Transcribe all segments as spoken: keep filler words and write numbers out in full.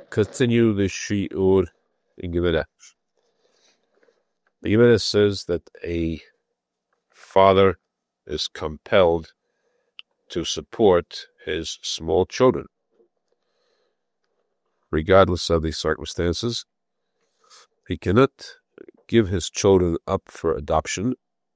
Continue the shiur in Gemara. The Gemara says that a father is compelled to support his small children, regardless of the circumstances. He cannot give his children up for adoption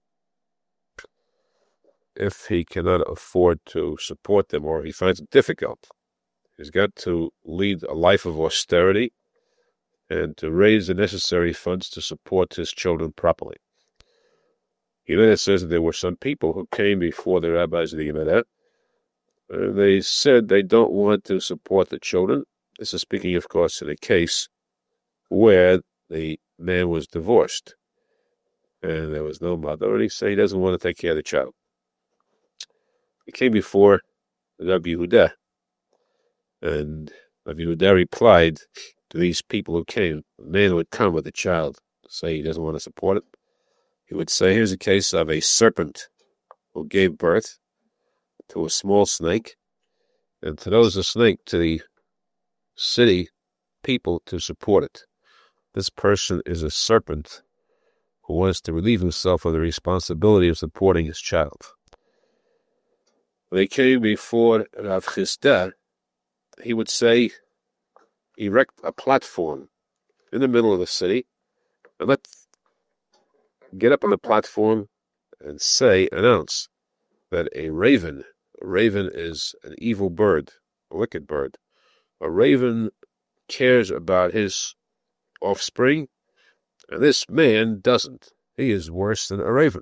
if he cannot afford to support them or he finds it difficult. He's got to lead a life of austerity and to raise the necessary funds to support his children properly. Gemara says that there were some people who came before the rabbis of the Gemara. Uh, they said they don't want to support the children. This is speaking, of course, in a case where the man was divorced and there was no mother, and he said he doesn't want to take care of the child. He came before Rabbi Yehuda, and Rabbi Yehuda replied to these people who came. The man would come with a child, say he doesn't want to support it. He would say, here's a case of a serpent who gave birth to a small snake and throws the snake to the city people to support it. This person is a serpent who wants to relieve himself of the responsibility of supporting his child. They came before Rav Chisda. He would say, erect a platform in the middle of the city, and let get up on the platform and say, announce that a raven, a raven is an evil bird, a wicked bird. A raven cares about his offspring, and this man doesn't. He is worse than a raven.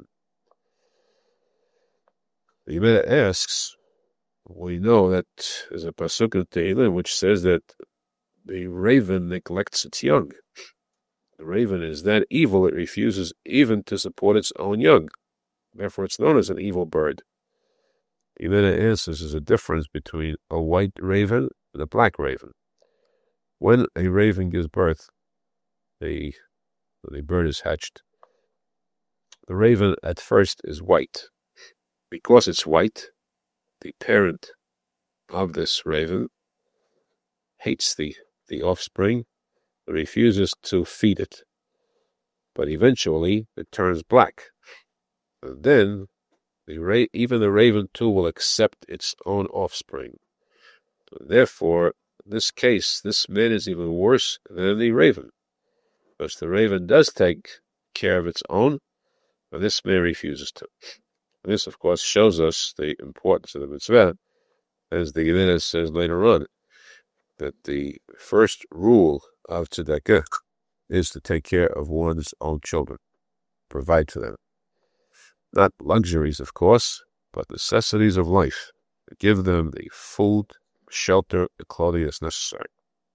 The Gemara asks, we know that there's a pasuk in Tehillim which says that the raven neglects its young. The raven is that evil it refuses even to support its own young. Therefore, it's known as an evil bird. The Gemara answers there's a difference between a white raven and a black raven. When a raven gives birth, the, the bird is hatched. The raven at first is white. Because it's white, the parent of this raven hates the, the offspring, refuses to feed it. But eventually it turns black. And then the ra- even the raven too will accept its own offspring. Therefore, in this case, this man is even worse than the raven. Because the raven does take care of its own, and this man refuses to. And this, of course, shows us the importance of the mitzvah, as the Gemara says later on, that the first rule of tzedakah is to take care of one's own children, provide for them. Not luxuries, of course, but necessities of life. Give them the food, shelter, the clothing that's necessary.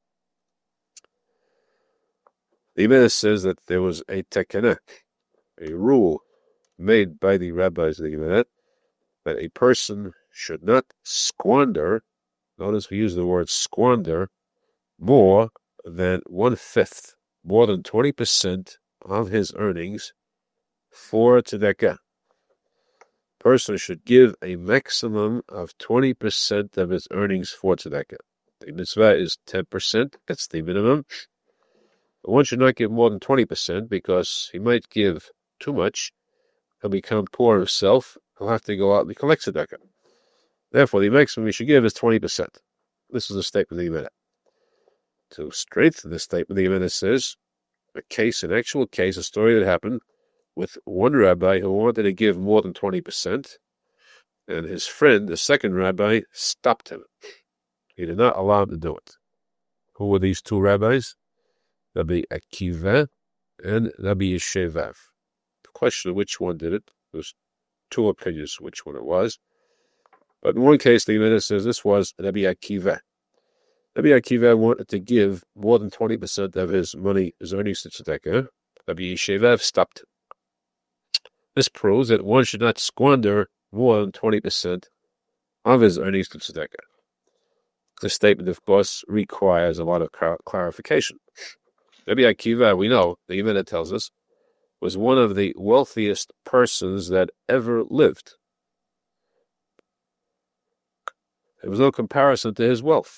The Gemara says that there was a tekanah, a rule made by the rabbis of the Gemara, that a person should not squander, notice we use the word squander, more than one-fifth, more than twenty percent of his earnings for tzedakah. A person should give a maximum of twenty percent of his earnings for tzedakah. The mitzvah is ten percent, that's the minimum. One should not give more than twenty percent because he might give too much. He'll become poor himself. He'll have to go out and collect tzedakah. Therefore, the maximum he should give is twenty percent. This is a statement of the Gemara. To strengthen this statement, the Gemara says, a case, an actual case, a story that happened with one rabbi who wanted to give more than twenty percent, and his friend, the second rabbi, stopped him. He did not allow him to do it. Who were these two rabbis? Rabbi Akiva and Rabbi Yeshevav. The question of which one did it, there's two opinions which one it was. But in one case, the Gemara says this was Rabbi Akiva. Rabbi Akiva wanted to give more than twenty percent of his money, his earnings to tzedakah. Rabbi Yeshevav stopped him. This proves that one should not squander more than twenty percent of his earnings to tzedakah. This statement, of course, requires a lot of clarification. Rabbi Akiva, we know, the Gemara tells us, was one of the wealthiest persons that ever lived. There was no comparison to his wealth.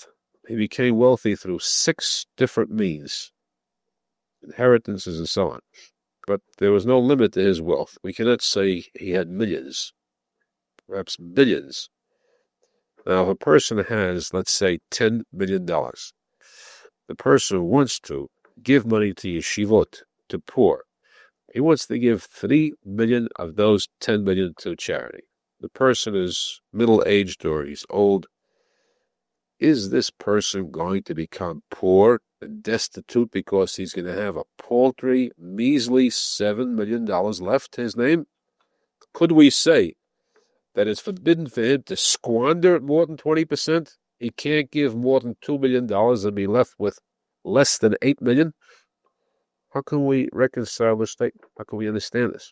he became wealthy through six different means, inheritances and so on. But there was no limit to his wealth. We cannot say he had millions, perhaps billions. Now, if a person has, let's say, ten million dollars, the person wants to give money to yeshivot, to poor. He wants to give three million of those ten million to charity. The person is middle-aged or he's old. Is this person going to become poor and destitute because he's going to have a paltry, measly seven million dollars left to his name? Could we say that it's forbidden for him to squander more than twenty percent? He can't give more than two million dollars and be left with less than eight million dollars? How can we reconcile this statement? How can we understand this?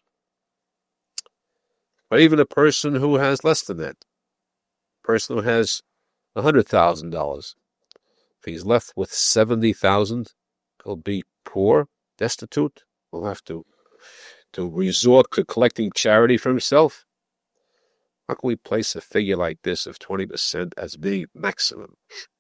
But even a person who has less than that, a person who has one hundred thousand dollars, if he's left with seventy thousand dollars, he'll be poor, destitute. He'll have to, to resort to collecting charity for himself. How can we place a figure like this of twenty percent as being maximum?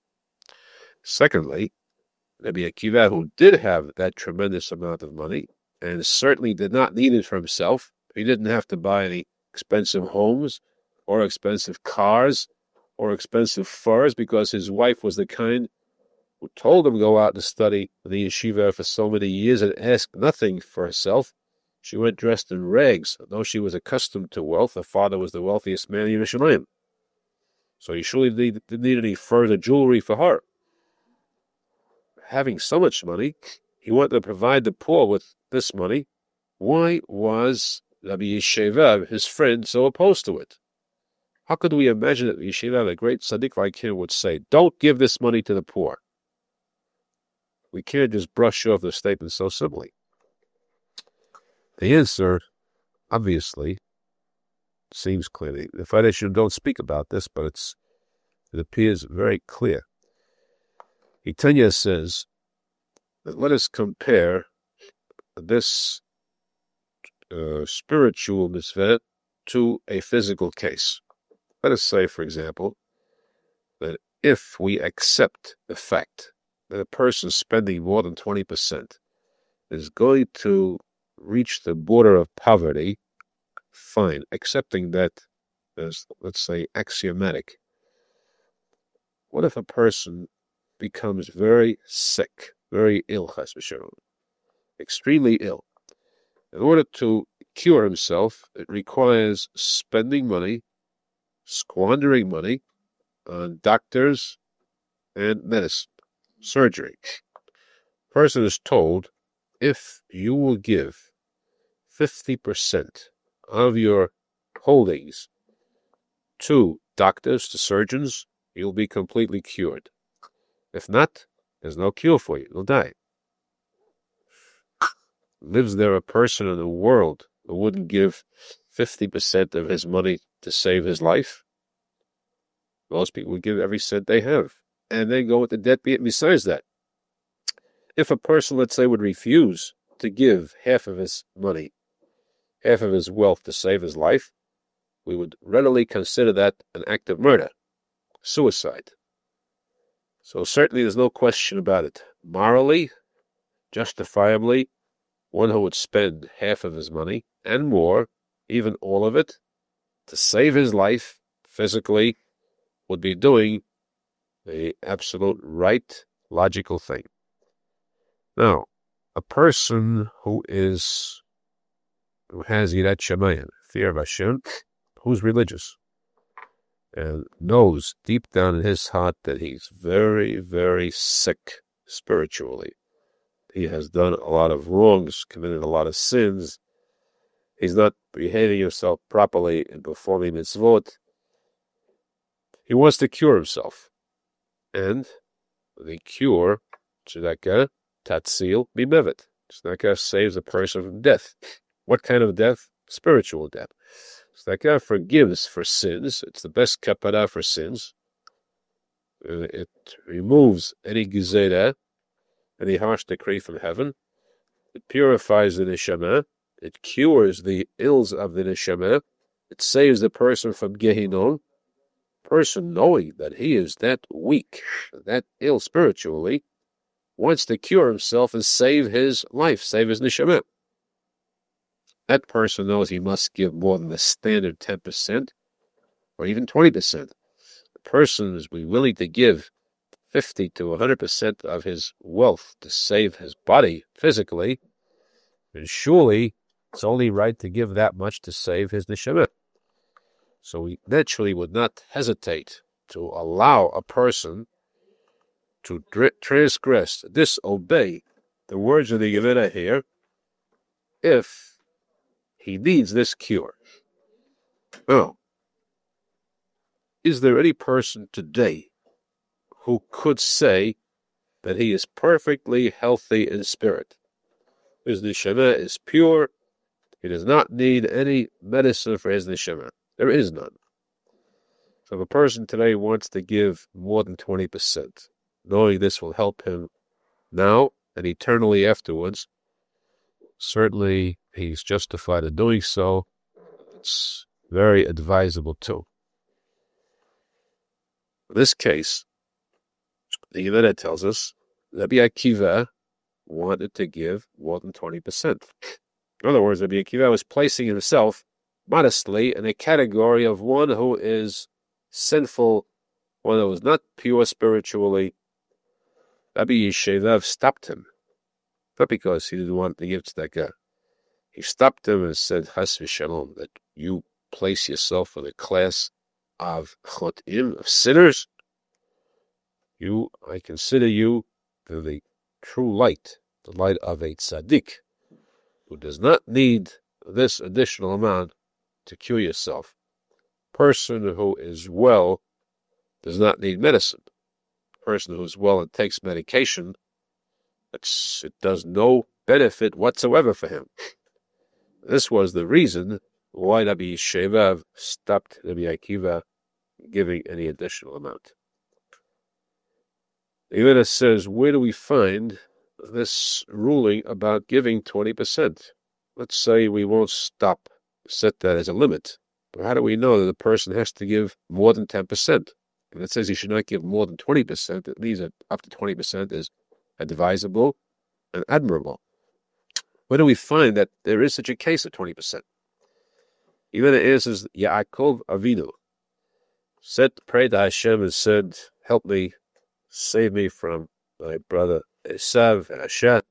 Secondly, Rabbi Akiva, who did have that tremendous amount of money, and certainly did not need it for himself. He didn't have to buy any expensive homes, or expensive cars, or expensive furs, because his wife was the kind who told him to go out and study in the yeshiva for so many years and ask nothing for herself. She went dressed in rags. Though she was accustomed to wealth, her father was the wealthiest man in Yerushalayim. So he surely didn't need any further jewelry for her. Having so much money, he wanted to provide the poor with this money. Why was Rabbi Yeshiva, his friend, so opposed to it? How could we imagine that Yeshiva, a great tzaddik like him, would say, don't give this money to the poor? We can't just brush off the statement so simply. The answer, obviously, seems clear. The Federation don't speak about this, but it's, it appears very clear. Itanya says that let us compare this uh, spiritual mitzvah to a physical case. Let us say, for example, that if we accept the fact that a person spending more than twenty percent is going to reach the border of poverty, fine, accepting that as, let's say, axiomatic. What if a person becomes very sick, very ill, extremely ill? In order to cure himself, it requires spending money, squandering money on doctors and medicine, surgery. A person is told, if you will give fifty percent of your holdings to doctors, to surgeons, you'll be completely cured. If not, there's no cure for you. You'll die. Lives there a person in the world who wouldn't give fifty percent of his money to save his life? Most people would give every cent they have, and then go with the debt besides that. If a person, let's say, would refuse to give half of his money, half of his wealth to save his life, we would readily consider that an act of murder, suicide. So certainly there's no question about it. Morally, justifiably, one who would spend half of his money and more, even all of it, to save his life physically, would be doing the absolute right, logical thing. Now, a person who is, who has Yirat Shamayim, fear of Hashem, who's religious, and knows deep down in his heart that he's very, very sick spiritually. He has done a lot of wrongs, committed a lot of sins. He's not behaving himself properly and performing mitzvot. He wants to cure himself. And the cure, tzedakah, tatzil, bimevet. Tzedakah saves a person from death. What kind of death? Spiritual death. Tzedakah forgives for sins. It's the best kapara for sins. It removes any gezerah, any harsh decree from heaven. It purifies the neshama. It cures the ills of the neshama. It saves the person from Gehinnom. person, knowing that he is that weak, that ill spiritually, wants to cure himself and save his life, save his neshama. That person knows he must give more than the standard ten percent or even twenty percent. The person is willing to give fifty to one hundred percent of his wealth to save his body physically, and surely it's only right to give that much to save his neshama. So we naturally would not hesitate to allow a person to transgress, disobey the words of the Gemara here, if he needs this cure. Now, is there any person today who could say that he is perfectly healthy in spirit? His neshama is pure. He does not need any medicine for his neshama. There is none. So if a person today wants to give more than twenty percent, knowing this will help him now and eternally afterwards, certainly he's justified in doing so. It's very advisable too. In this case, the Gemara tells us Rabbi Akiva wanted to give more than twenty percent. In other words, Rabbi Akiva was placing himself modestly in a category of one who is sinful, one who is not pure spiritually. Rabbi Yishev stopped him, not because he didn't want to give tzedakah. He stopped him and said, Chas v'shalom, that you place yourself in a class of chotim, of sinners. You, I consider you to the true light, the light of a tzaddik, who does not need this additional amount to cure yourself. Person who is well does not need medicine. Person who is well and takes medication, it's, it does no benefit whatsoever for him. This was the reason why Rabbi Yishev stopped Rabbi Akiva giving any additional amount. The Gemara says, where do we find this ruling about giving twenty percent? Let's say we won't stop, set that as a limit. But how do we know that the person has to give more than ten percent? If it says he should not give more than twenty percent, it means that up to twenty percent is advisable and admirable. Where do we find that there is such a case of twenty percent? Even the answer is Yaakov Avinu said, prayed to Hashem and said, help me, save me from my brother Esav and Hashem.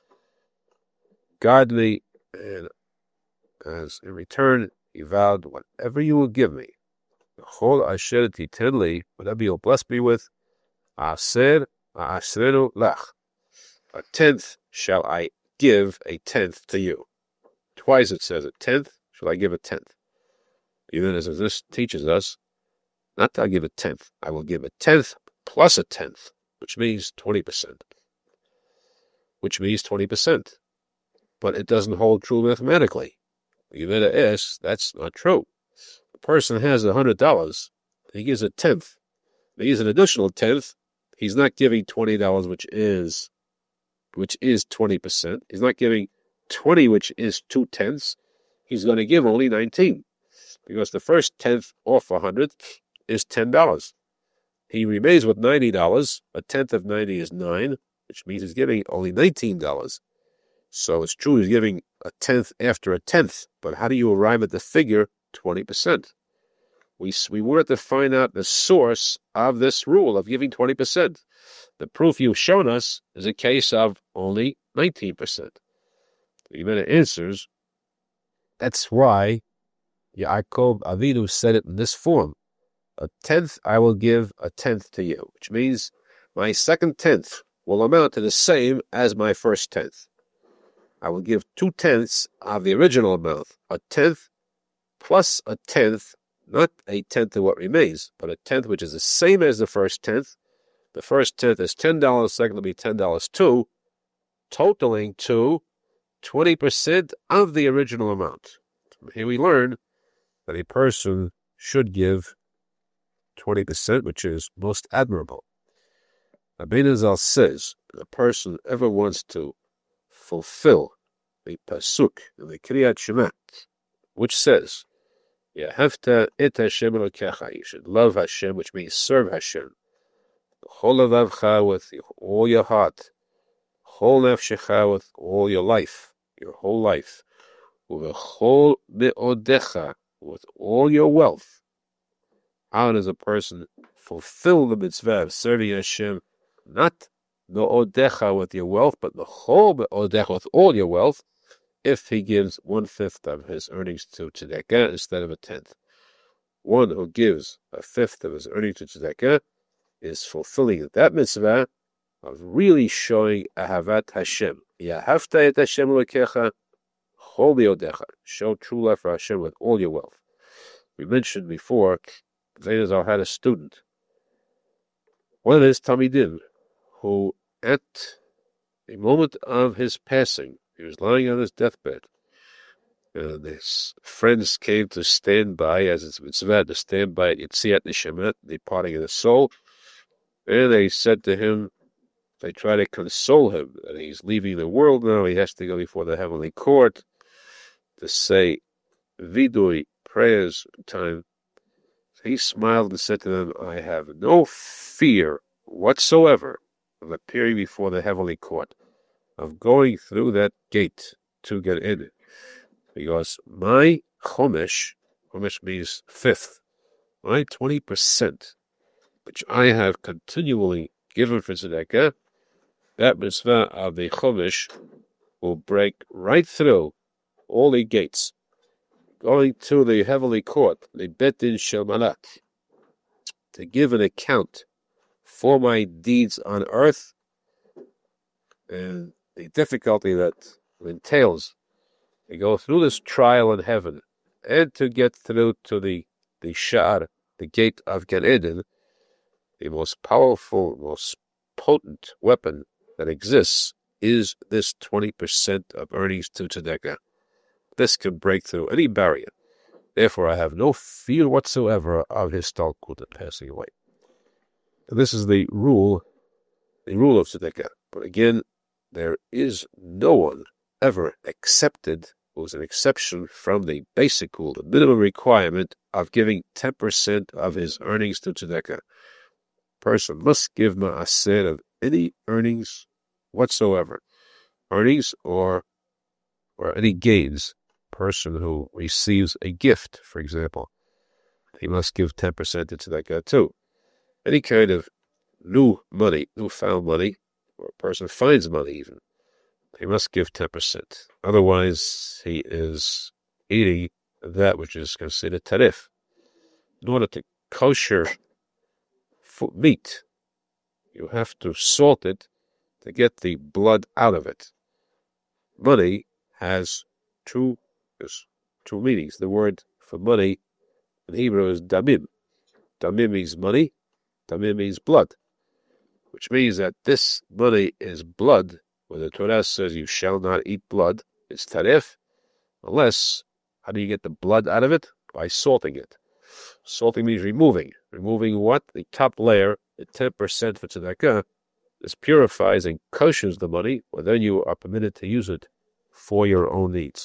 Guard me, and as in return, he vowed, whatever you will give me, the whole asher titenli, whatever you'll bless me with, aser asrenu lach, a tenth shall I give a tenth to you. Twice it says a tenth, shall I give a tenth. Even as this teaches us, not that I'll give a tenth, I will give a tenth plus a tenth, which means twenty percent. Which means twenty percent. But it doesn't hold true mathematically. The Gemara asks, that's not true. The person has a hundred dollars, he gives a tenth. He gives an additional tenth, he's not giving twenty dollars, which is which is twenty percent. He's not giving twenty, which is two tenths. He's going to give only nineteen. Because the first tenth off a hundred is ten dollars. He remains with ninety dollars. A tenth of ninety is nine, which means he's giving only nineteen dollars. So it's true he's giving a tenth after a tenth. But how do you arrive at the figure twenty percent? We, we wanted to find out the source of this rule of giving twenty percent. The proof you've shown us is a case of only nineteen percent. The Gemara answers, that's why Yaakov Avinu said it in this form. A tenth I will give a tenth to you, which means my second tenth will amount to the same as my first tenth. I will give two tenths of the original amount, a tenth plus a tenth, not a tenth of what remains, but a tenth which is the same as the first tenth. The first tenth is ten dollars, second will be ten dollars too, totaling to twenty percent of the original amount. Here we learn that a person should give twenty percent, which is most admirable. Rabbeinu Zal says, if a person ever wants to fulfill the pasuk in the Kriyat Shema, which says, Yehavta et Hashem Elokecha. You should love Hashem, which means serve Hashem. Chol levavcha, with all your heart. Chol nefshecha, with all your life, your whole life. Uvechol me'odecha, with all your wealth. How does a person fulfill the mitzvah of serving Hashem? Not me'odecha, with your wealth, but the chol me'odecha, with all your wealth, if he gives one-fifth of his earnings to tzedakah instead of a tenth. One who gives a fifth of his earnings to tzedakah is fulfilling that mitzvah of really showing ahavat Hashem. Yahavta et Hashem Elokecha chol me'odecha. Show true love for Hashem with all your wealth. We mentioned before, Zainazal had a student, one of his Talmidim, who at the moment of his passing, he was lying on his deathbed, and his friends came to stand by, as it's mitzvah, to stand by at Yetziat Neshamat, the parting of the soul, and they said to him, they try to console him, that he's leaving the world now, he has to go before the heavenly court to say vidui, prayers time. He smiled and said to them, I have no fear whatsoever of appearing before the heavenly court, of going through that gate to get in. Because my chomesh, chomesh means fifth, my twenty percent, which I have continually given for tzedakah, that mitzvah of the chomesh will break right through all the gates, going to the heavenly court, the Bet Din Shel Malach, to give an account for my deeds on earth and the difficulty that entails to go through this trial in heaven and to get through to the the Sha'ar, the gate of Gan Eden, the most powerful, most potent weapon that exists is this twenty percent of earnings to tzedakah. This can break through any barrier. Therefore, I have no fear whatsoever of his histalkut and passing away. And this is the rule, the rule of tzedakah. But again, there is no one ever accepted who is an exception from the basic rule, the minimum requirement of giving ten percent of his earnings to tzedakah. Person must give ma'aseh of any earnings whatsoever, earnings or or any gains. Person who receives a gift, for example, he must give ten percent to tzedakah too. Any kind of new money, newfound money, or a person finds money even, he must give ten percent. Otherwise, he is eating that which is considered tarif. In order to kosher meat, you have to salt it to get the blood out of it. Money has two, two meanings. The word for money in Hebrew is damim. Damim means money. Damim means blood, which means that this money is blood. When the Torah says you shall not eat blood, it's tarif, unless, how do you get the blood out of it? By salting it. Salting means removing. Removing what? The top layer, the ten percent for tzedakah. This purifies and koshers the money, well then you are permitted to use it for your own needs.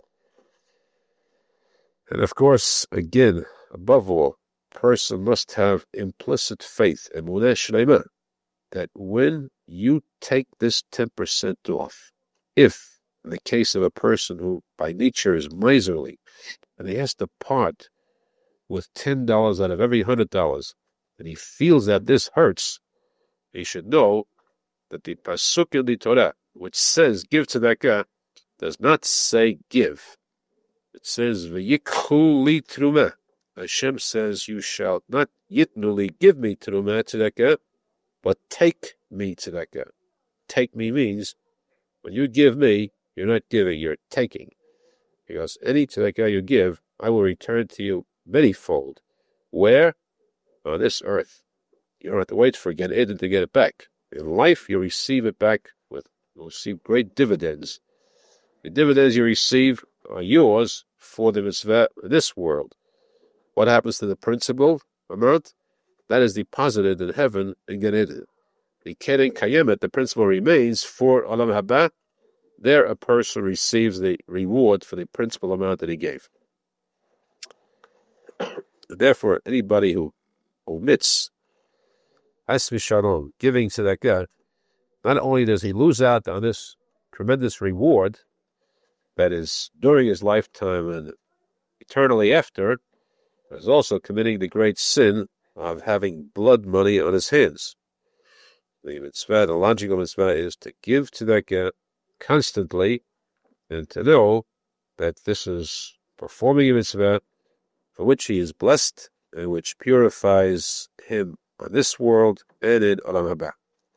And of course, again, above all, person must have implicit faith, emunah shleimah, that when you take this ten percent off, if, in the case of a person who by nature is miserly, and he has to part with ten dollars out of every one hundred dollars, and he feels that this hurts, he should know that the pasuk in the Torah, which says give tzedakah, does not say give. It says v'yikhu li trumah. Hashem says you shall not yitnu li, give me trumah tzedakah, but take me tzedakah. Take me means when you give me, you're not giving, you're taking. Because any tzedakah you give, I will return to you manyfold. Where? On this earth. You don't have to wait for Gan Eden to get it back. In life, you receive it back with, you'll receive great dividends. The dividends you receive are yours for the mitzvah in this world. What happens to the principal amount? That is deposited in heaven in Gan Eden. The Keren Kayemet, the principal remains for Olam Haba. There a person receives the reward for the principal amount that he gave. Therefore, anybody who omits Has Shalom, giving tzedakah, not only does he lose out on this tremendous reward that is during his lifetime and eternally after, but is also committing the great sin of having blood money on his hands. The mitzvah, the logical mitzvah, is to give tzedakah constantly and to know that this is performing a mitzvah for which he is blessed and which purifies him on this world and in Olam Haba.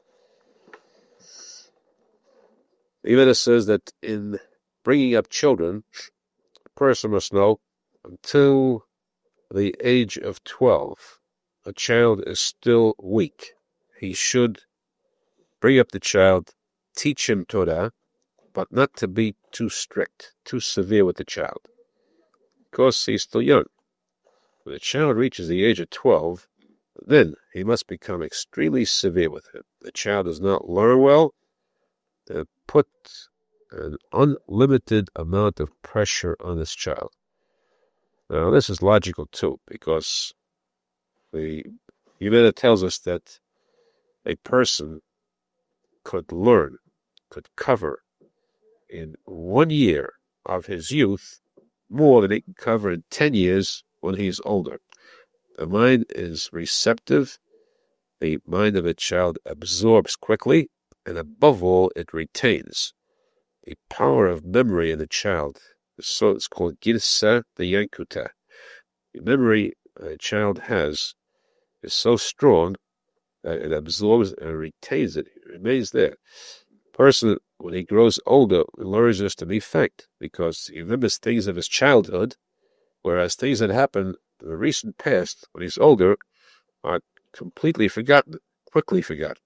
The Gemara says that in bringing up children, a person must know until the age of twelve, a child is still weak. He should bring up the child, teach him Torah, but not to be too strict, too severe with the child, because he's still young. When the child reaches the age of twelve, then he must become extremely severe with him. The child does not learn well, then put an unlimited amount of pressure on this child. Now, this is logical too, because the Gemara tells us that a person could learn, could cover in one year of his youth more than he can cover in ten years when he's older. The mind is receptive. The mind of a child absorbs quickly, and above all, it retains. The power of memory in the child is so it's called Girsa the Yankuta. The memory a child has is so strong that it absorbs and retains it. It remains there. The person, when he grows older, learns this to be fact, because he remembers things of his childhood, whereas things that happened in the recent past, when he's older, are completely forgotten, quickly forgotten.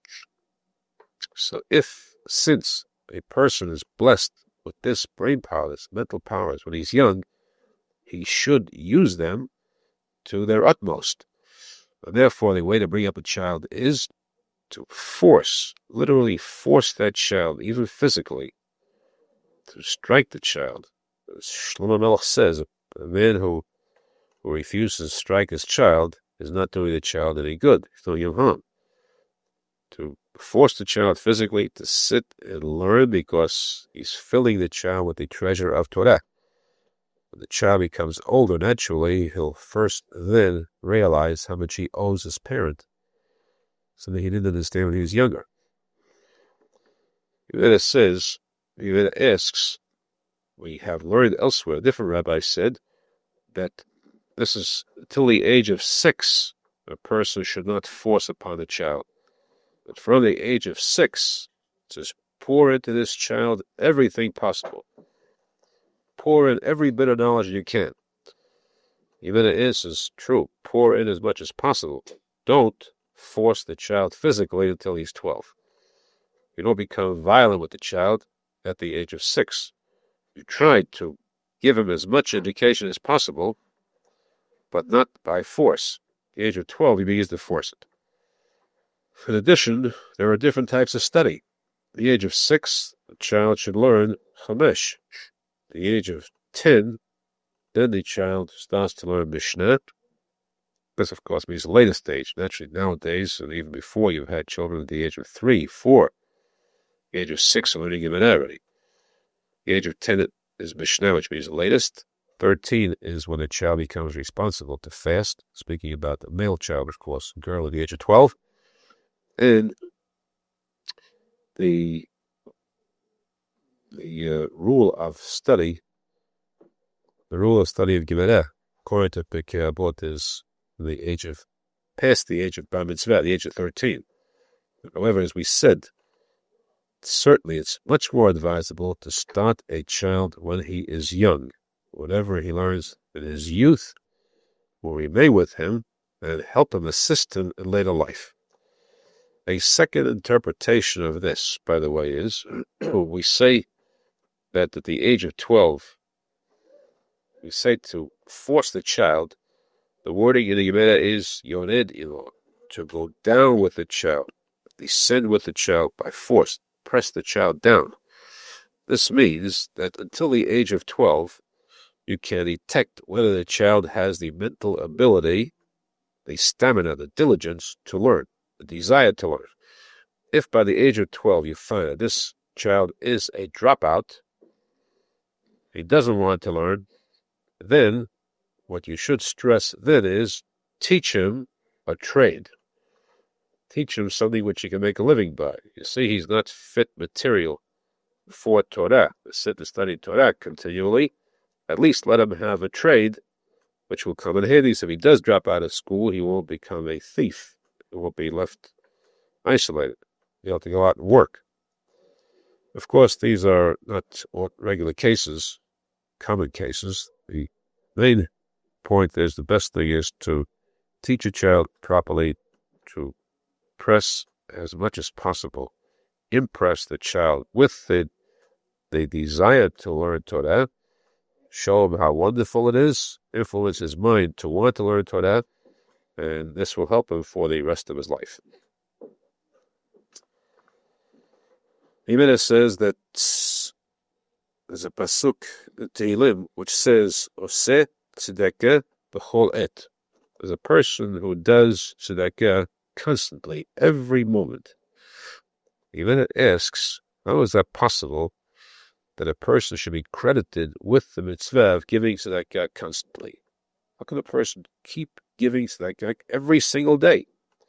So if, since a person is blessed with this brain power, this mental powers, when he's young, he should use them to their utmost. And therefore, the way to bring up a child is to force, literally force that child, even physically, to strike the child. As Shlomo Melech says, a man who, who refuses to strike his child is not doing the child any good. He's doing him harm. To force the child physically to sit and learn because he's filling the child with the treasure of Torah. When the child becomes older, naturally, he'll first then realize how much he owes his parent, something he didn't understand when he was younger. Yeveda says, Yeveda asks, we have learned elsewhere, a different rabbi said, that this is until the age of six, a person should not force upon the child. But from the age of six, just pour into this child everything possible. Pour in every bit of knowledge you can. Even it is, is true. Pour in as much as possible. Don't force the child physically until he's twelve. You don't become violent with the child at the age of six. You try to give him as much education as possible, but not by force. At the age of twelve, he begins to force it. In addition, there are different types of study. At the age of six, the child should learn Chamesh. At the age of ten, then the child starts to learn Mishnah. This, of course, means the latest stage. Naturally, nowadays, and even before, you've had children at the age of three, four. At the age of six, are learning Gemara already. At the age of ten is Mishnah, which means the latest. Thirteen is when a child becomes responsible to fast. Speaking about the male child, of course, a girl at the age of twelve. And the the uh, rule of study, the rule of study of Gemara, according to Pirkei Avot, is the age of, past the age of Bar Mitzvah, the age of thirteen. However, as we said, certainly it's much more advisable to start a child when he is young. Whatever he learns in his youth will remain with him and help him, assist him in later life. A second interpretation of this, by the way, is we say that at the age of twelve, we say to force the child, the wording in the Gemara is yoned ilo, to go down with the child, descend with the child by force, press the child down. This means that until the age of twelve, you can detect whether the child has the mental ability, the stamina, the diligence to learn, the desire to learn. If by the age of twelve you find that this child is a dropout, he doesn't want to learn, then what you should stress then is teach him a trade. Teach him something which he can make a living by. You see, he's not fit material for Torah, to sit and study Torah continually. At least let him have a trade which will come in handy. So if he does drop out of school, he won't become a thief. He won't be left isolated. He'll have to go out and work. Of course, these are not regular cases, common cases. The main point is the best thing is to teach a child properly, to press as much as possible, impress the child with the, the desire to learn Torah, show him how wonderful it is, influence his mind to want to learn Torah, and this will help him for the rest of his life. Jimenez says that there's a pasuk in Tehillim which says, Oseh tzedakah b'chol et. There's a person who does tzedakah constantly, every moment. Jimenez asks, how is that possible that a person should be credited with the mitzvah of giving tzedakah constantly? How can a person keep giving tzedakah every single day,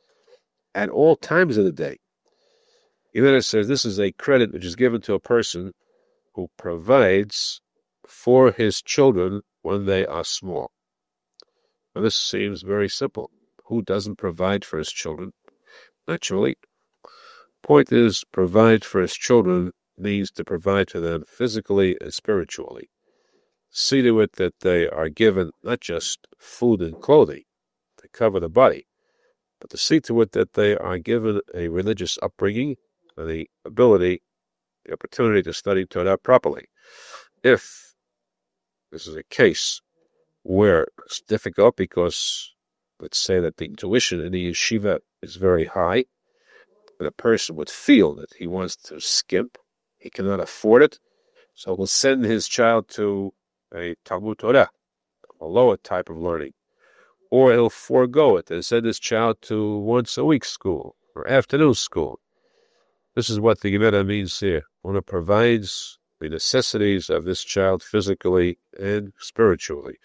at all times of the day? Jimenez says this is a credit which is given to a person who provides for his children when they are small. Now, this seems very simple. Who doesn't provide for his children? Naturally. Point is, provide for his children means to provide for them physically and spiritually. See to it that they are given not just food and clothing to cover the body, but to see to it that they are given a religious upbringing, the ability, the opportunity to study Torah properly. If this is a case where it's difficult because, let's say that the tuition in the yeshiva is very high, and a person would feel that he wants to skimp, he cannot afford it, so he'll send his child to a Talmud Torah, a lower type of learning, or he'll forego it and send his child to once a week school or afternoon school. This is what the Gemara means here. One who provides the necessities of this child physically and spiritually.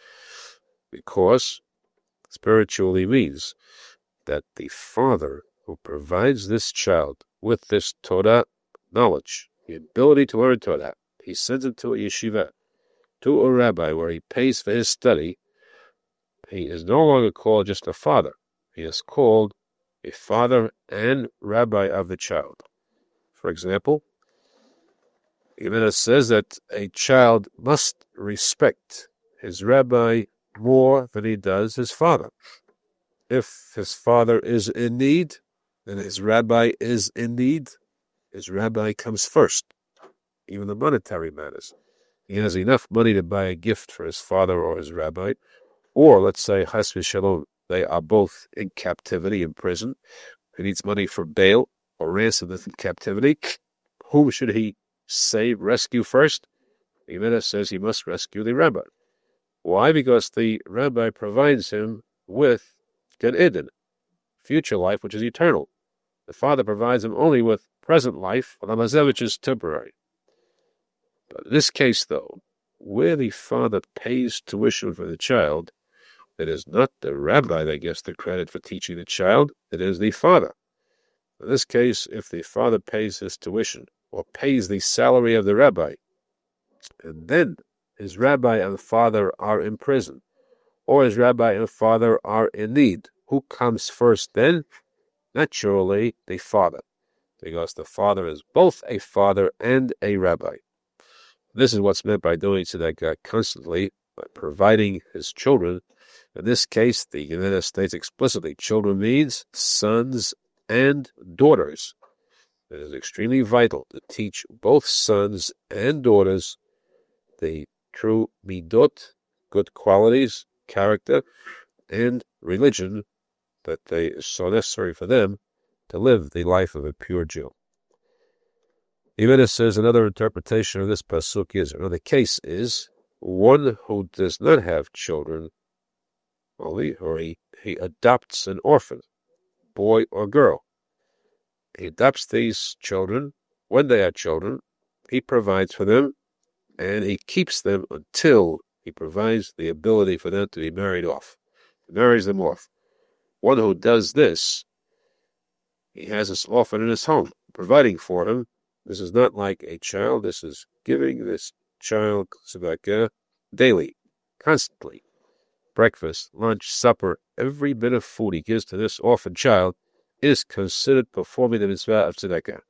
Because spiritually means that the father who provides this child with this Torah knowledge, the ability to learn Torah, he sends him to a yeshiva, to a rabbi where he pays for his study, he is no longer called just a father. He is called a father and rabbi of the child. For example, Jimenez says that a child must respect his rabbi more than he does his father. If his father is in need, then his rabbi is in need. His rabbi comes first, even the monetary matters. He has enough money to buy a gift for his father or his rabbi, or let's say, Chas v'shalom, they are both in captivity, in prison. He needs money for bail or ransom in captivity. Whom should he save, rescue first? The Gemara says he must rescue the rabbi. Why? Because the rabbi provides him with Gan Eden, future life, which is eternal. The father provides him only with present life, which is temporary. But in this case, though, where the father pays tuition for the child, it is not the rabbi that gets the credit for teaching the child, it is the father. In this case, if the father pays his tuition, or pays the salary of the rabbi, and then his rabbi and father are in prison, or his rabbi and father are in need, who comes first then? Naturally, the father, because the father is both a father and a rabbi. This is what's meant by doing tzedakah constantly, by providing his children. In this case, the Gemara states explicitly, children means sons and daughters. It is extremely vital to teach both sons and daughters the true midot, good qualities, character, and religion that they is so necessary for them to live the life of a pure Jew. Jimenez says another interpretation of this pasuk is, another case is, one who does not have children, only, or he, he adopts an orphan, boy or girl. He adopts these children. When they are children, he provides for them, and he keeps them until he provides the ability for them to be married off. He marries them off. One who does this, he has this orphan in his home, providing for him. This is not like a child. This is giving this child tzedakah daily, constantly. Breakfast, lunch, supper, every bit of food he gives to this orphan child is considered performing the mitzvah of tzedakah.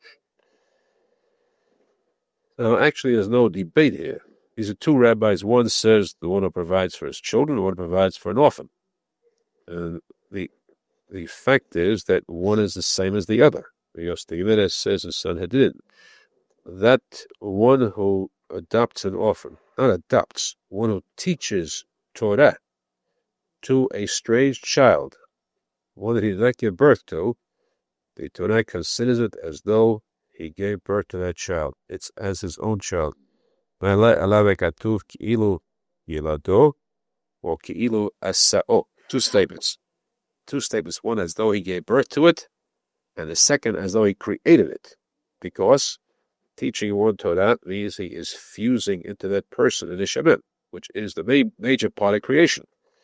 Now, actually, there's no debate here. These are two rabbis. One says the one who provides for his children, one provides for an orphan. And the the fact is that one is the same as the other. Because the Gemara says in Sanhedrin that one who adopts an orphan, not adopts, one who teaches Torah to a strange child, one that he did not give birth to, the Torah considers it as though he gave birth to that child. It's as his own child. Two statements. Two statements. One as though he gave birth to it, and the second as though he created it. Because teaching one Torah means he is fusing into that person in Ishamen, which is the main, major part of creation.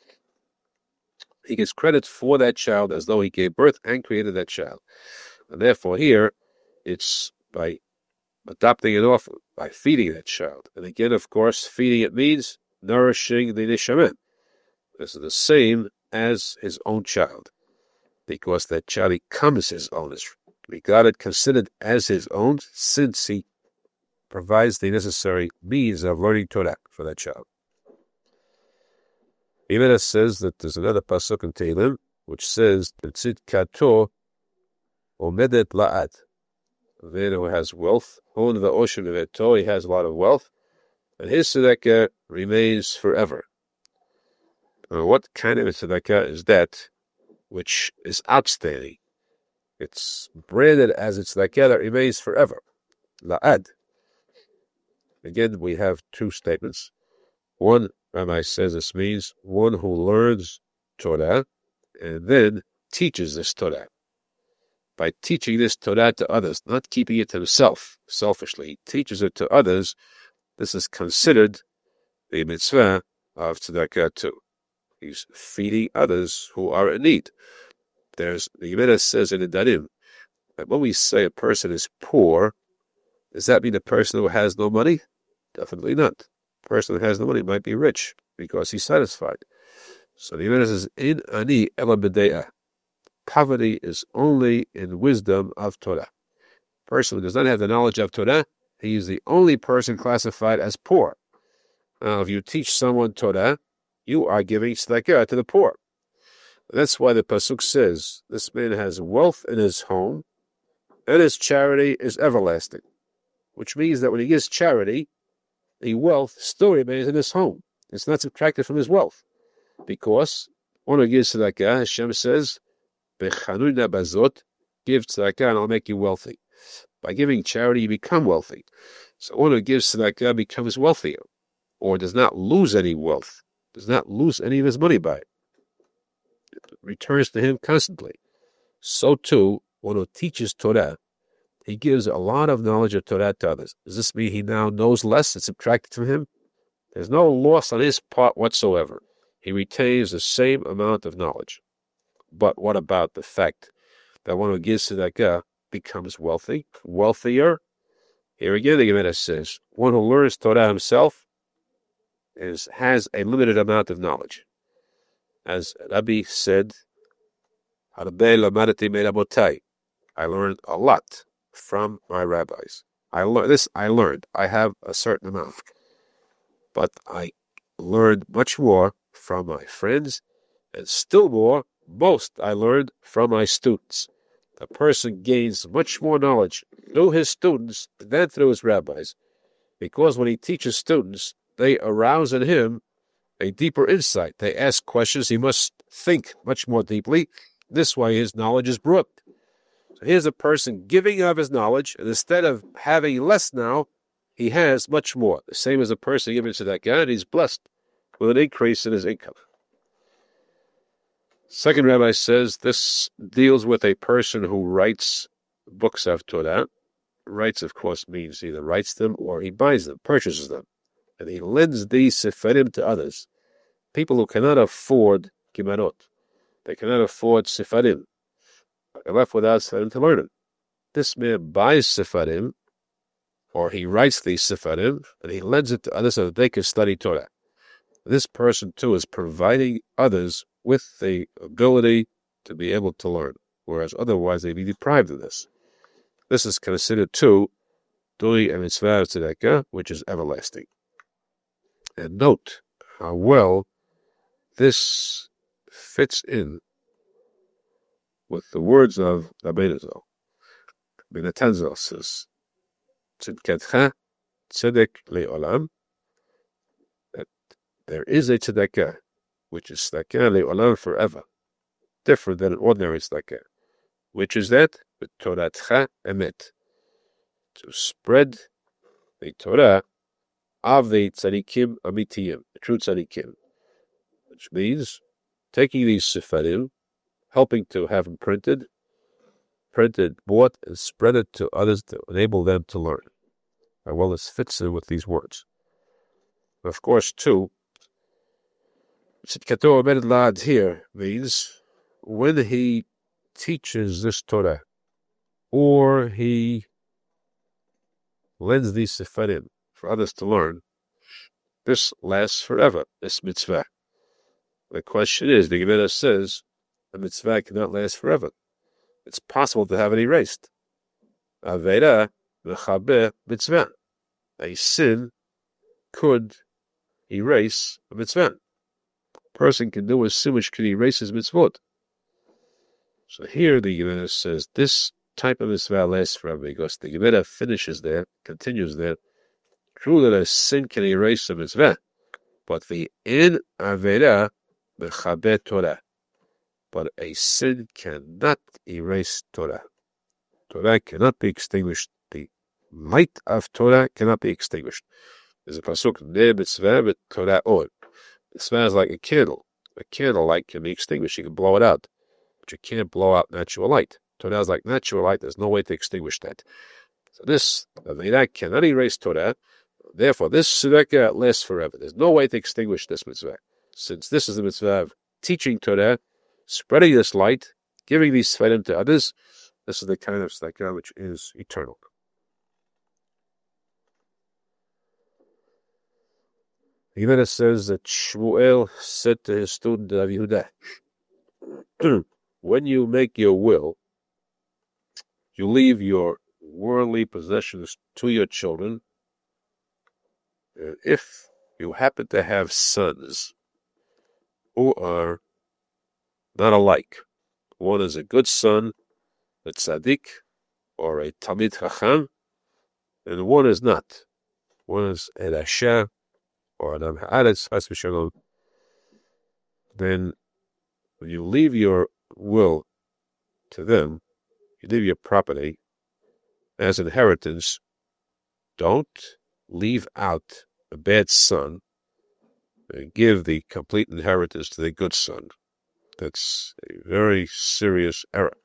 He gets credit for that child as though he gave birth and created that child. And therefore here, it's by adopting it off, by feeding that child. And again, of course, feeding it means nourishing the Nishamen. This is the same as his own child, because that child becomes his own. It's regarded, considered as his own, since he provides the necessary means of learning Torah for that child. Even it says that there's another pasuk in Tehillim which says that tzidkato omedet la'ad. Then who has wealth, hon va'oshem veto, he has a lot of wealth, and his tzedakah remains forever. Now, what kind of a tzedakah is that which is outstanding? It's branded as a tzedakah that remains forever. La'ad. Again, we have two statements. One, Rabbi says this means one who learns Torah and then teaches this Torah. By teaching this Torah to others, not keeping it to himself selfishly, he teaches it to others. This is considered the mitzvah of tzedakah too. He's feeding others who are in need. There's the Gemara says in the Darim that when we say a person is poor, does that mean a person who has no money? Definitely not. A person who has no money might be rich because he's satisfied. So the Gemara says, "In ani ela b'de'ah." Poverty is only in wisdom of Torah. A person who does not have the knowledge of Torah, he is the only person classified as poor. Now, if you teach someone Torah, you are giving tzedakah to the poor. That's why the pasuk says, this man has wealth in his home, and his charity is everlasting. Which means that when he gives charity, the wealth still remains in his home. It's not subtracted from his wealth. Because one who gives tzedakah, Hashem says, Bechanuna bazot, give tzedakah and I'll make you wealthy. By giving charity, you become wealthy. So one who gives tzedakah becomes wealthier, or does not lose any wealth, does not lose any of his money by it. It returns to him constantly. So too, one who teaches Torah, he gives a lot of knowledge of Torah to others. Does this mean he now knows less? It's subtracted from him? There's no loss on his part whatsoever. He retains the same amount of knowledge. But what about the fact that one who gives tzedakah becomes wealthy, wealthier? Here again, the Gemara says, one who learns Torah himself is has a limited amount of knowledge. As Rabbi said, I learned a lot from my rabbis. I learned this. I learned. I have a certain amount, but I learned much more from my friends, and still more, most I learned from my students. A person gains much more knowledge through his students than through his rabbis, because when he teaches students, they arouse in him a deeper insight. They ask questions. He must think much more deeply. This way his knowledge is broadened. So here's a person giving of his knowledge, and instead of having less now, he has much more. The same as a person giving tzedakah, and he's blessed with an increase in his income. Second rabbi says this deals with a person who writes books of Torah. Writes, of course, means either writes them or he buys them, purchases them. And he lends these sefarim to others. People who cannot afford kimarot. They cannot afford sefarim. They're left without sefarim to learn it. This man buys sefarim, or he writes these sefarim, and he lends it to others so that they can study Torah. This person, too, is providing others with the ability to be able to learn, whereas otherwise they'd be deprived of this. This is considered, too, doing a mitzvah of tzedakah, which is everlasting. And note how well this fits in with the words of Rabbeinu Zal. Rabbeinu Tanzel says, Tzedkatcha tzedek le'olam, that there is a tzedakah, which is tzedakah le'olam forever, different than an ordinary tzedakah. Which is that? Toratcha emet, to spread the Torah of the tzadikim amitiyim, the true tzadikim, which means taking these sefarim, helping to have them printed, printed, bought, and spread it to others to enable them to learn. How well this fits in with these words. Of course, too, Tzidkato Omed Lad here means when he teaches this Torah, or he lends these sefarim for others to learn, this lasts forever, this mitzvah. The question is, the Gemara says, a mitzvah cannot last forever. It's possible to have it erased. Avera v'chabeh mitzvah. A sin could erase a mitzvah. A person can do a sin which can erase his mitzvot. So here the Gemara says this type of mitzvah lasts forever because the Gemara finishes there, continues there. True that a sin can erase a mitzvah, but the in avera b'chabeh Torah. But a sin cannot erase Torah. Torah cannot be extinguished. The light of Torah cannot be extinguished. There's a pasuk, ne mitzvah but Torah or. Mitzvah is like a candle. A candle light can be extinguished. You can blow it out. But you can't blow out natural light. Torah is like natural light. There's no way to extinguish that. So this, Avera cannot erase Torah. Therefore, this tzedakah lasts forever. There's no way to extinguish this mitzvah. Since this is the mitzvah of teaching Torah, spreading this light, giving these sefarim to others, this is the kind of tzedakah which is eternal. The Gemara says that Shmuel said to his student Rav Yehuda, when you make your will, you leave your worldly possessions to your children. And if you happen to have sons who are not alike, one is a good son, a tzaddik, or a talmid chacham, and one is not. One is a rasha, or an am ha'aretz, chas v'shalom. Then, when you leave your will to them, you leave your property as inheritance, don't leave out a bad son and give the complete inheritance to the good son. That's a very serious error.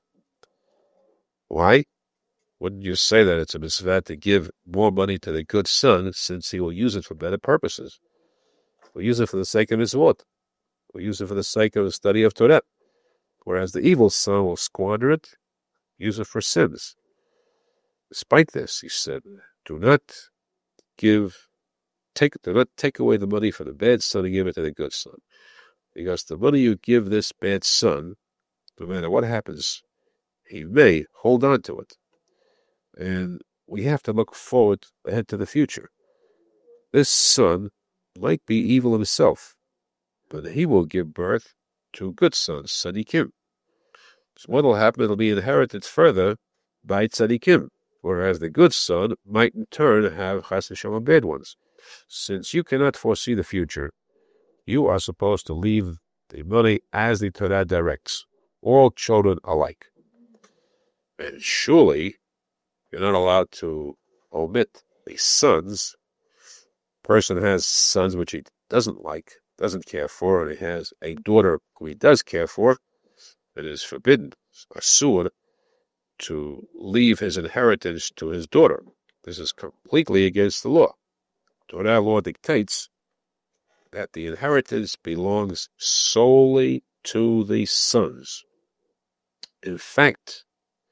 Why? Wouldn't you say that it's a mitzvah to give more money to the good son since he will use it for better purposes? We'll use it for the sake of his word. We'll use it for the sake of the study of Torah. Whereas the evil son will squander it, use it for sins. Despite this, he said, do not give, take, do not take away the money from the bad son and give it to the good son. Because the money you give this bad son, no matter what happens, he may hold on to it. And we have to look forward ahead to the future. This son might be evil himself, but he will give birth to good sons, tzaddikim. So what will happen? It'll be inherited further by tzaddikim, whereas the good son might in turn have chas v'shalom bad ones. Since you cannot foresee the future, you are supposed to leave the money as the Torah directs, all children alike. And surely, you're not allowed to omit the sons, person has sons which he doesn't like, doesn't care for, and he has a daughter who he does care for, it is forbidden, asur, to leave his inheritance to his daughter. This is completely against the law. Torah law dictates that the inheritance belongs solely to the sons. In fact,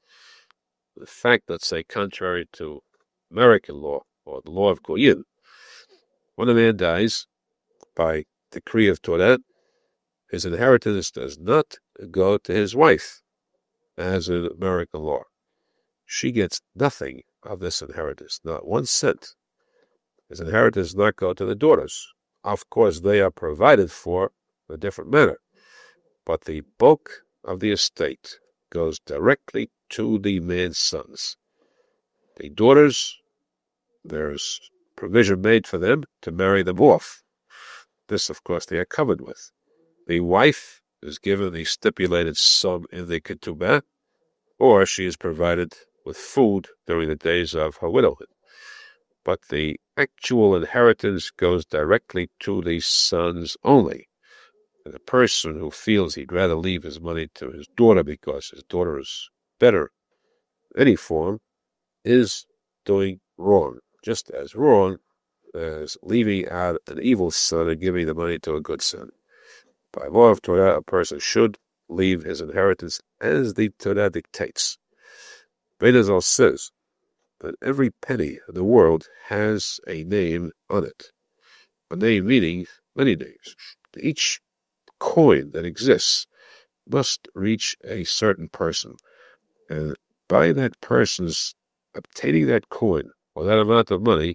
the fact, let's say, contrary to American law or the law of Goyim, when a man dies by decree of Torah, his inheritance does not go to his wife, as in American law. She gets nothing of this inheritance, not one cent. His inheritance does not go to the daughters. Of course, they are provided for in a different manner, but the bulk of the estate goes directly to the man's sons. The daughters, there's provision made for them to marry them off. This, of course, they are covered with. The wife is given the stipulated sum in the ketubah, or she is provided with food during the days of her widowhood. But the actual inheritance goes directly to the sons only. And the person who feels he'd rather leave his money to his daughter because his daughter is better in any form is doing wrong, just as wrong as leaving out an evil son and giving the money to a good son. By law of Torah, a person should leave his inheritance as the Torah dictates. Bein Hazal says that every penny in the world has a name on it. A name meaning many names. Each coin that exists must reach a certain person. And by that person's obtaining that coin or that amount of money,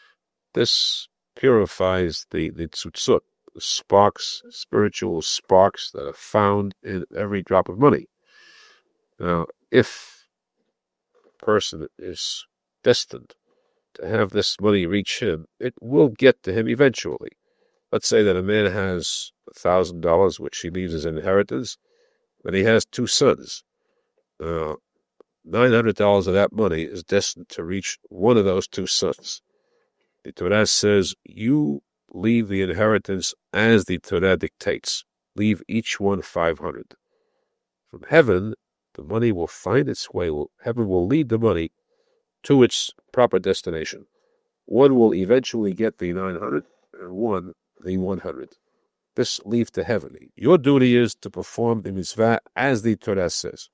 this purifies the, the tzutzot, the sparks, spiritual sparks that are found in every drop of money. Now, if a person is destined to have this money reach him, it will get to him eventually. Let's say that a man has a thousand dollars, which he leaves as inheritance, but he has two sons. Uh, Nine hundred dollars of that money is destined to reach one of those two sons. The Torah says, you leave the inheritance as the Torah dictates. Leave each one five hundred. From heaven, the money will find its way. Heaven will lead the money to its proper destination. One will eventually get the nine hundred, and one the one hundred. This leave to heaven. Your duty is to perform the mitzvah as the Torah says.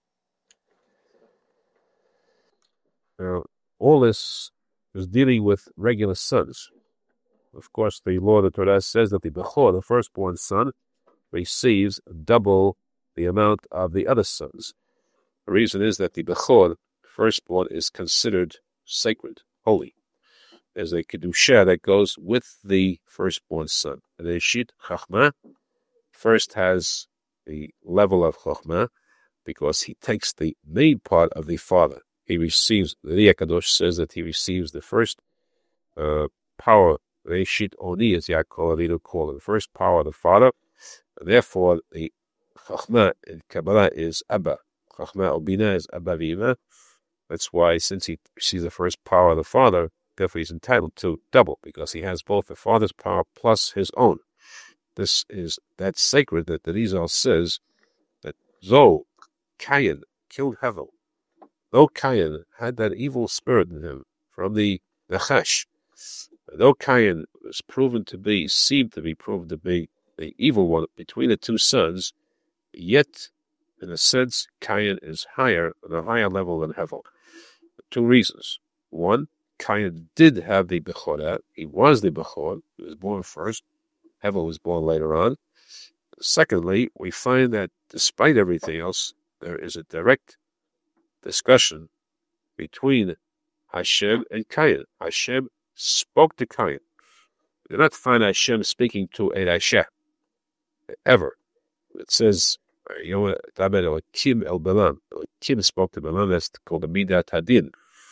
Now, all this is dealing with regular sons. Of course, the law of the Torah says that the Bechor, the firstborn son, receives double the amount of the other sons. The reason is that the Bechor, firstborn, is considered sacred, holy. There's a Kedusha that goes with the firstborn son. The Reshit Chachma first has the level of Chachma because he takes the main part of the father. He receives, the Riyah Kadosh says that he receives the first uh, power, Reshit Oni, as Yaakov Avinu called it, the first power of the father. And therefore, the Chachma in Kabbalah is Abba. Chachma or Bina is Abba V'Ima. That's why, since he receives the first power of the father, therefore he's entitled to double, because he has both the father's power plus his own. This is that sacred that the Rizal says that though Cain killed Hevel, though Cain had that evil spirit in him from the Nachash, though Cain was proven to be, seemed to be proven to be the evil one between the two sons, yet, in a sense, Cain is higher, on a higher level than Hevel. Two reasons. One, Cain did have the Bechorah. He was the Bechor. He was born first. Hevel was born later on. Secondly, we find that despite everything else, there is a direct discussion between Hashem and Cain. Hashem spoke to Cain. We do not find Hashem speaking to a Rasha, ever. It says, you know, Elohim el Balam. Elohim spoke to Balam. That's called the Midat Hadin,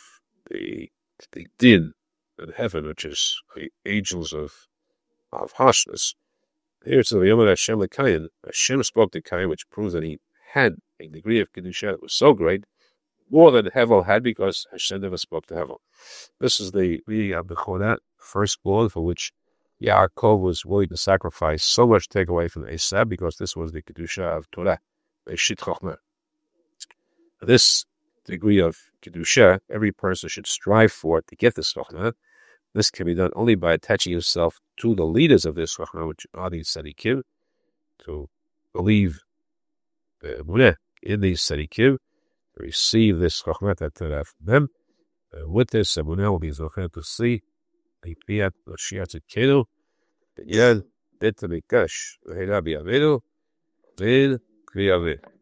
the the din in heaven, which is the angels of of harshness. Here it says, Hashem le Cain. Hashem spoke to Cain, which proves that he had a degree of Kedusha that was so great more than Hevel had because Hashem never spoke to Hevel. This is the reading of the Chodat, firstborn, for which Yaakov was willing to sacrifice so much to take away from Esav because this was the Kedusha of Torah, Eshit Chochmah. This degree of Kedusha, every person should strive for to get this Chochmah. This can be done only by attaching himself to the leaders of this Chochmah, which are the Tzadikim, to believe the Emunah in these Tzadikim, to receive this Chochmah that Torah from them. Uh, with this, Emunah will be Zocher to see the Piyat Moshiach Tzidkenu, the Yad, Bet HaMikdash, V'hela B'Yameinu, V'in Kriyaveh.